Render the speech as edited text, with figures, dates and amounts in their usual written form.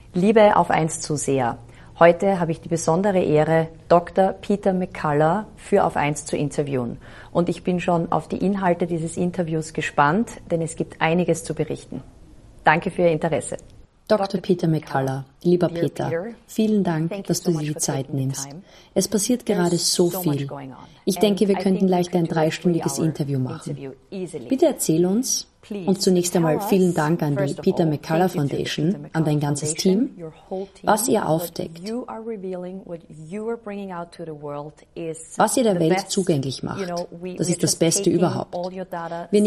Liebe Auf 1 Zuseher, heute habe ich die besondere Ehre, Dr. Peter McCullough für Auf 1 zu interviewen. Und ich bin schon auf die Inhalte dieses Interviews gespannt, denn es gibt einiges zu berichten. Danke für Ihr Interesse. Dr. Peter McCullough, lieber Peter, vielen Dank, dass du dir die Zeit nimmst. Es passiert gerade so viel. Ich denke, wir könnten leicht ein 3-stündiges Interview machen. Bitte erzähl uns, und zunächst einmal vielen Dank an die Peter McCullough Foundation, an dein ganzes Team, was ihr aufdeckt, was ihr der Welt zugänglich macht. Das ist das Beste überhaupt. Wir